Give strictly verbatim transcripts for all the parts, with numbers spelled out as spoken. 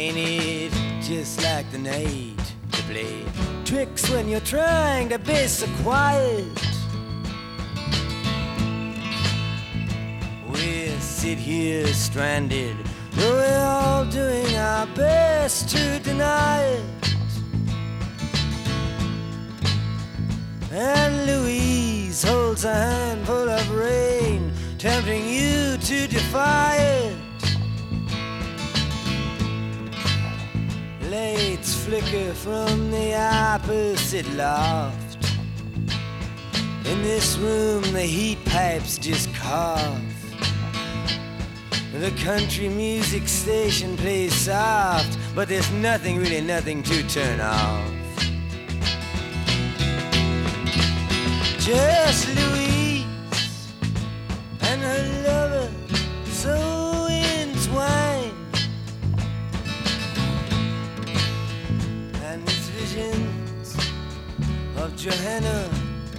Ain't it just like the night to play tricks when you're trying to be so quiet? We sit here stranded, though we're all doing our best to deny it. And Louise holds a handful of rain, tempting you to defy it. Lights flicker from the opposite loft. In this room the heat pipes just cough. The country music station plays soft, but there's nothing, really nothing to turn off. Just Louise and her lover so entwined, and these visions of Johanna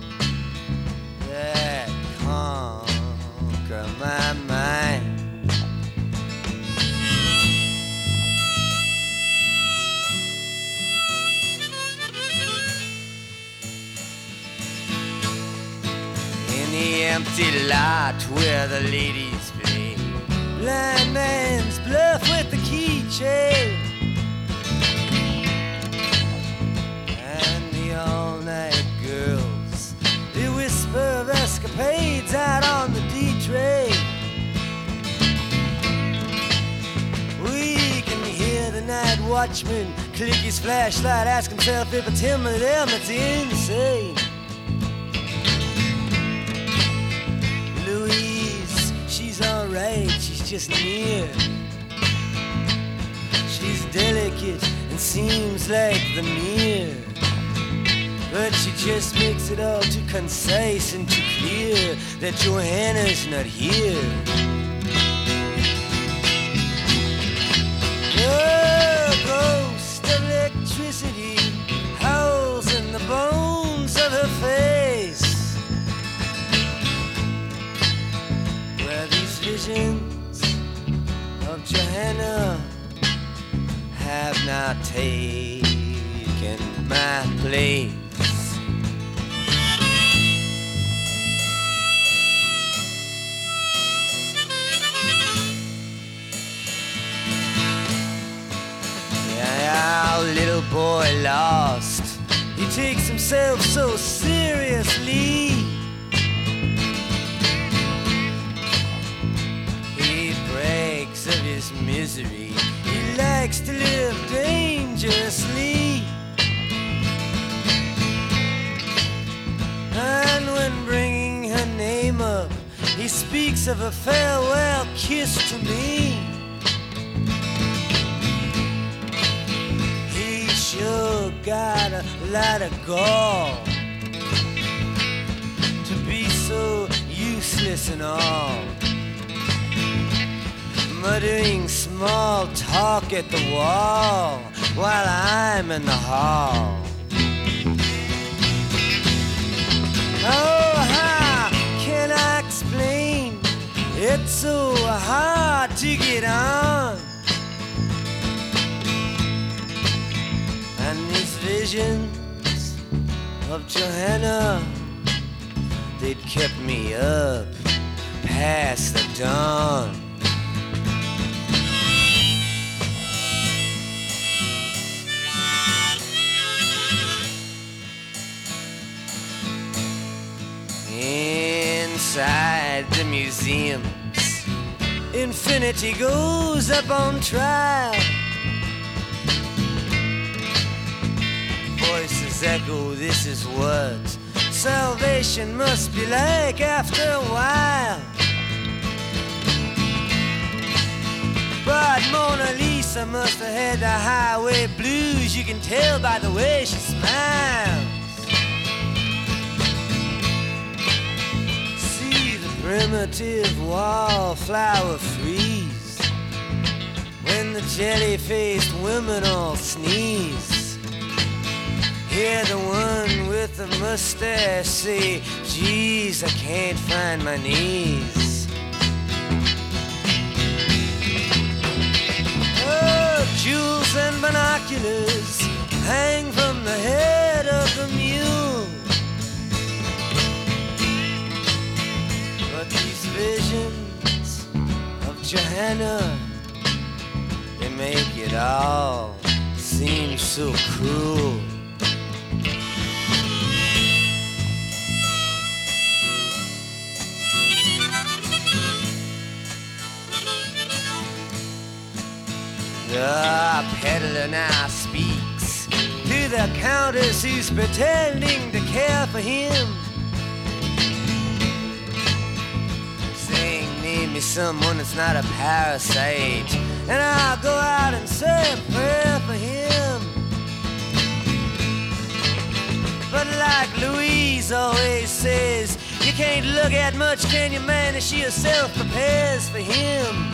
that conquer my mind. The empty lot where the ladies play blind man's bluff with the keychain, and the all-night girls, they whisper of escapades out on the D-train. We can hear the night watchman click his flashlight, ask himself if it's him or them that's insane. Louise, she's alright, she's just near. She's delicate and seems like the mirror, but she just makes it all too concise and too clear that Johanna's not here. The ghost of electricity howls in the bones of her face, where these visions of Johanna have not taken my place. Yeah, our little boy lost, he takes himself so seriously. Of his misery, he likes to live dangerously. And when bringing her name up, he speaks of a farewell kiss to me. He sure got a lot of gall to be so useless and all, muttering small talk at the wall while I'm in the hall. Oh, how can I explain? It's so hard to get on. And these visions of Johanna, they'd kept me up past the dawn. Inside the museums, infinity goes up on trial. Voices echo, this is what salvation must be like after a while. But Mona Lisa must have had the highway blues, you can tell by the way she smiles. Primitive wallflower freeze when the jelly-faced women all sneeze. Hear the one with the mustache say, geez, I can't find my knees. Oh, Jewels and binoculars hang from the head of the mule. But these visions of Johanna, they make it all seem so cruel. The peddler now speaks to the countess who's pretending to care for him, saying, name me someone that's not a parasite, and I'll go out and say a prayer for him. But like Louise always says, you can't look at much, can you, man, as she herself prepares for him.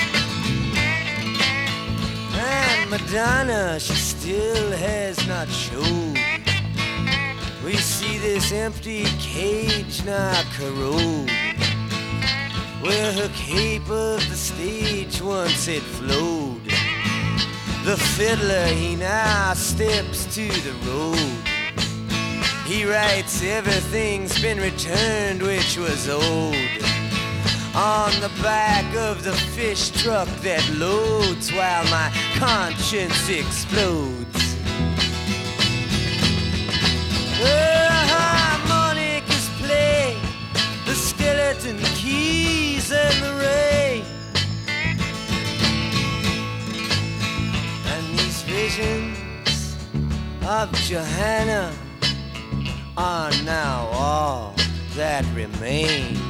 And Madonna, she still has not showed. We see this empty cage now corrode, where her cape of the stage once had flowed. The fiddler, he now steps to the road. He writes everything's been returned which was old on the back of the fish truck that loads, while my conscience explodes. The harmonicas play, the skeleton keys and the ray, and these visions of Johanna are now all that remain.